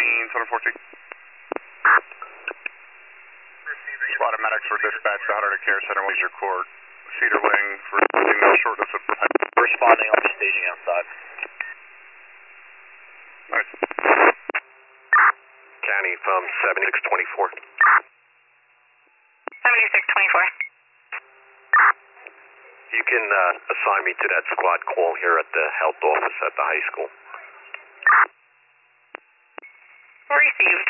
714. Spotted medics were dispatched to Hunter Care Center, Leisure Court. Cedar Wing for no shortness of breath. Responding, I'll be staging outside. Nice. County from 7624. 7624. You can assign me to that squad call here at the health office at the high school. Received.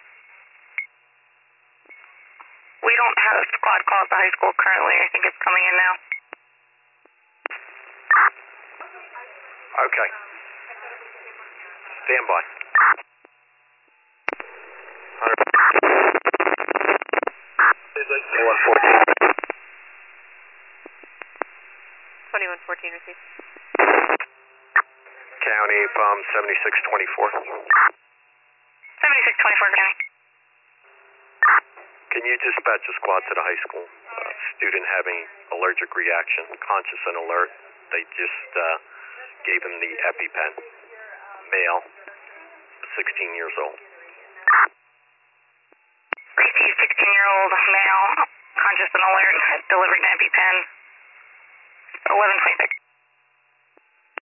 We don't have a squad call at the high school currently. I think it's coming in now. Okay. Stand by. 2114 received. County from 7624. 7624 County. Can you dispatch a squad to the high school? Student having allergic reaction, conscious and alert. They just gave him the EpiPen. Male, 16 years old. Received 16-year-old male, conscious and alert, delivered an EpiPen. 1126.